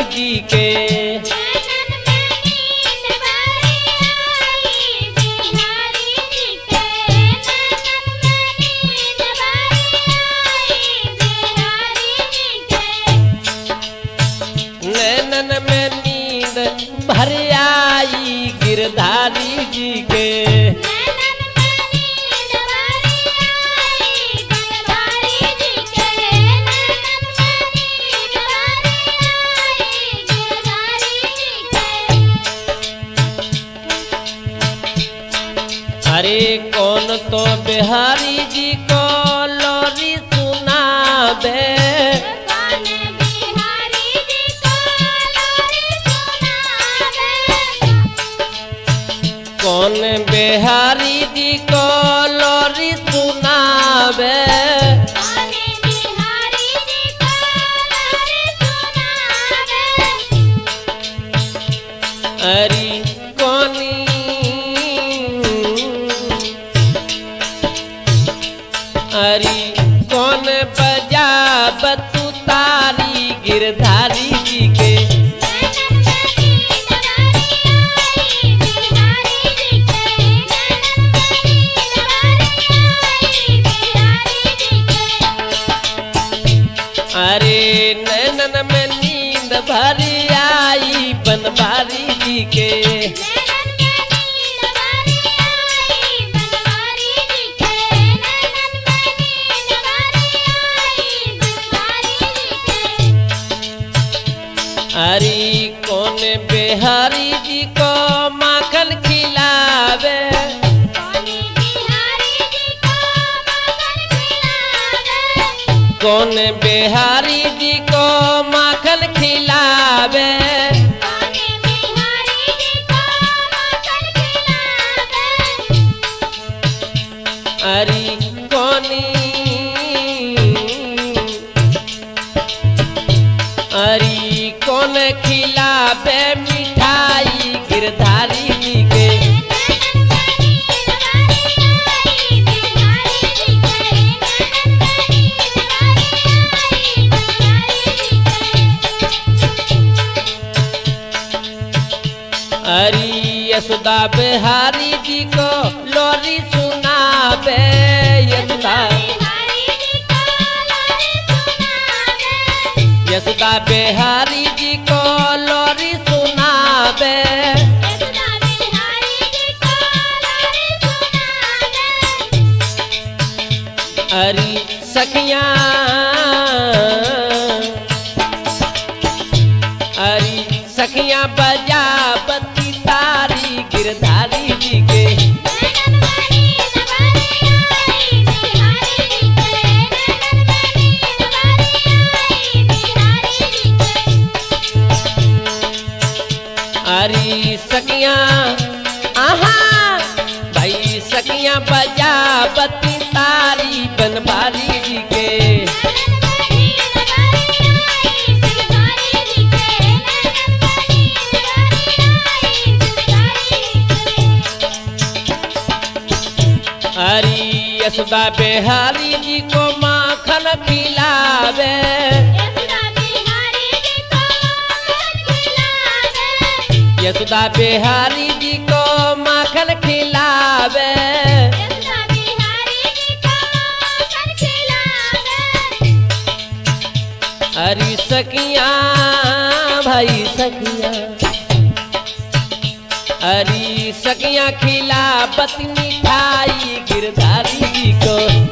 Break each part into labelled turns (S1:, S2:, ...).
S1: जी के। नैनन में नींद भर आई गिरधारी जी के। अरे कौन तो बिहारी जी को लोरी सुनावे। कौन बिहारी जी को लोरी सुनावे। अरे कौनी अरे कौन बजा बतू तारी गिरधारी जी के। अरे नैनन में नींद भर आई बनवारी जी के। अरे कौन बिहारी जी को माखन खिलावे। कौन बिहारी जी को माखन खिलावे। अरे कौनी अरे कौन खिलावे मिठाई गिरधारी जी के। अरे यशोदा बिहारी जी को लोरी सुनावे। यशोदा बिहारी जी को लोरी सुनावे। अरे सखियां अरे सखियां बजा बत्ती तारी गिरधारी जी के। अरे सखियां आहा भाई सखियां बजा बत्ती तारी बनवारी जी के। अरे यशोदा बिहारी जी को माखन खिलावे। यशोदा बिहारी जी को माखन खिलावे। अरे सखियां भाई सखियां अरे सखियां खिलावत मिठाई गिरधारी जी को।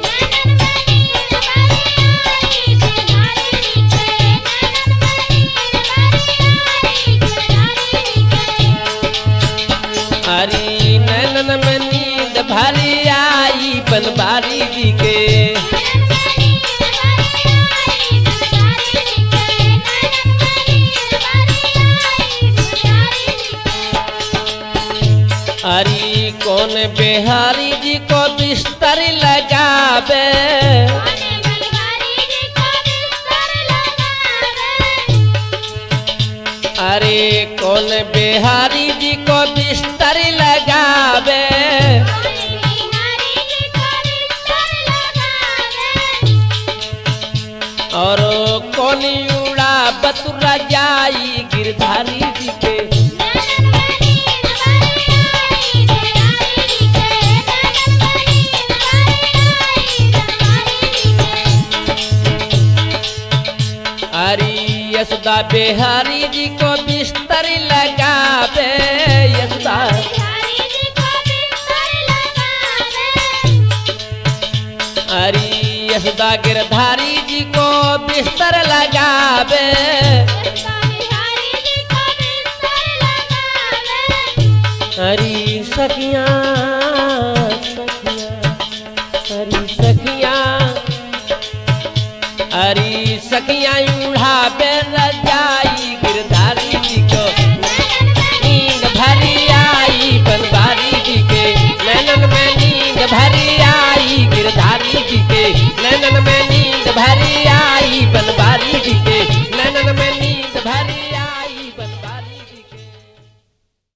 S1: अरे नैनन में नींद भर आई बनवारी जी के। अरे कौन बिहारी जी को बिस्तर लगावे। अरे कौन बिहारी जी को बिस्तर लगावे। और कोनी उड़ा बतुरा जाई गिरधारी जी के अरे यशोदा बिहारी जी को बिस्तर लगावे यशोदा अरे यशोदा गिरधारी जी को बिस्तर लगावे अरे सखियां अरे सखियां उड़ावे